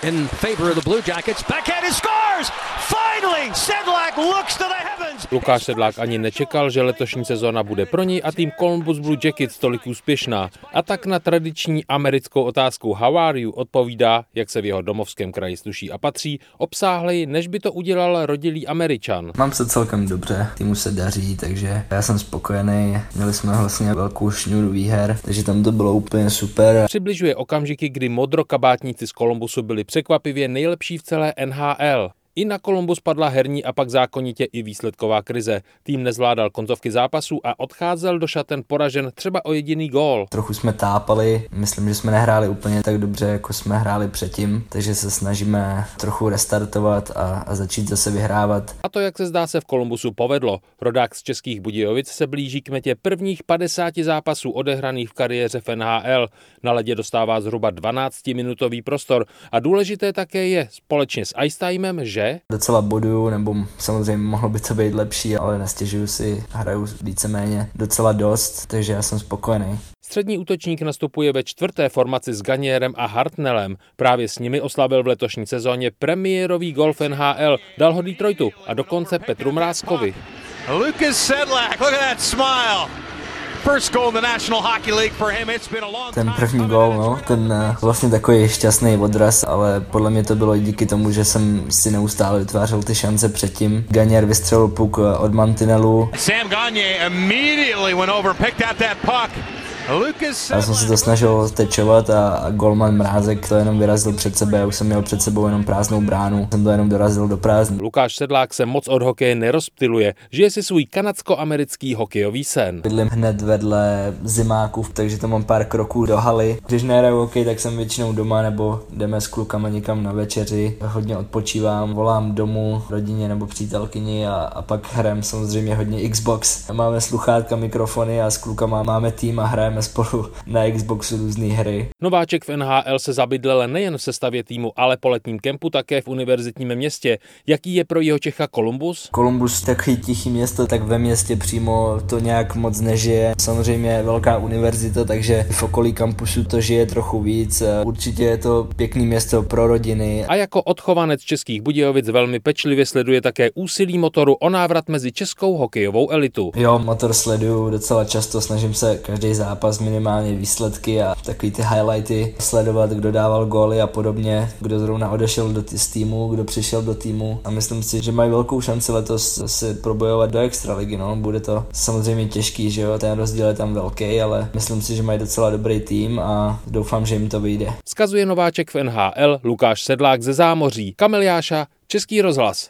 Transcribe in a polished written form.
in favor of the Blue Jackets. Backhand scores! Finally, Sedlak looks to the heavens. Lukáš Sedlák ani nečekal, že letošní sezóna bude pro něj a tým Columbus Blue Jackets tolik úspěšná. A tak na tradiční americkou otázku How are you odpovídá, jak se v jeho domovském kraji sluší a patří, obsáhleji, než by to udělal rodilý Američan. Mám se celkem dobře, týmu se daří, takže já jsem spokojený. Měli jsme vlastně velkou šňůru výher, takže tam to bylo úplně super. Přibližuje okamžiky, kdy modrokabátníci z Columbusu byli překvapivě nejlepší v celé NHL. I na Columbus padla herní a pak zákonitě i výsledková krize. Tým nezvládal koncovky zápasů a odcházel do šaten poražen třeba o jediný gól. Trochu jsme tápali, myslím, že jsme nehráli úplně tak dobře, jako jsme hráli předtím, takže se snažíme trochu restartovat a začít zase vyhrávat. A to, jak se zdá, se v Columbusu povedlo. Rodák z Českých Budějovic se blíží k metě prvních 50 zápasů odehraných v kariéře v NHL. Na ledě dostává zhruba 12-minutový prostor a důležité také je společně s ice timem, že docela boduju, nebo samozřejmě mohlo by to být lepší, ale nestěžuju si, hraju víceméně docela dost, takže já jsem spokojený. Střední útočník nastupuje ve 4. formaci s Gagnérem a Hartnellem. Právě s nimi oslavil v letošní sezóně premiérový gól v NHL, dal ho Detroitu a dokonce Petru Mrázkovi. Lukas Sedlak, look at that smile. First goal in the National Hockey League for him. It's been a long time. Ten první gól, no, ten vlastně takový šťastný odraz, ale podle mě to bylo i díky tomu, že jsem si neustále vytvářel ty šance předtím. Gagner vystřelil puk od mantinelu. Sam Gagner immediately went over, picked out that puck. Já jsem se to snažil tečovat a golman Mrázek to jenom vyrazil před sebe, já už jsem měl před sebou jenom prázdnou bránu, jsem to jenom dorazil do prázdna. Lukáš Sedlák se moc od hokeje nerozptyluje, žije si svůj kanadsko-americký hokejový sen. Bydlím hned vedle zimáků, takže to mám pár kroků do haly. Když nehraju hokej, tak jsem většinou doma nebo jdeme s klukama někam na večeři, hodně odpočívám, volám domů rodině nebo přítelkyni a pak hrajeme samozřejmě hodně Xbox. Máme sluchátka, mikrofony a s klukama máme tým a hrajeme spolu na Xboxu různé hry. Nováček v NHL se zabydlel nejen v sestavě týmu, ale po letním kempu také v univerzitním městě. Jaký je pro Jihočecha Columbus? Columbus takový tichý město, tak ve městě přímo to nějak moc nežije. Samozřejmě velká univerzita, takže v okolí kampusu to žije trochu víc. Určitě je to pěkný město pro rodiny. A jako odchovanec Českých Budějovic velmi pečlivě sleduje také úsilí Motoru o návrat mezi českou hokejovou elitu. Jo, Motor sleduju docela často, snažím se každý zápas minimálně výsledky a takový ty highlighty sledovat, kdo dával góly a podobně, kdo zrovna odešel z týmu, kdo přišel do týmu a myslím si, že mají velkou šanci letos se probojovat do extraligy, no. Bude to samozřejmě těžký, že jo, ten rozdíl je tam velký, ale myslím si, že mají docela dobrý tým a doufám, že jim to vyjde. Vzkazuje nováček v NHL Lukáš Sedlák ze Zámoří. Kamil Jáša, Český rozhlas.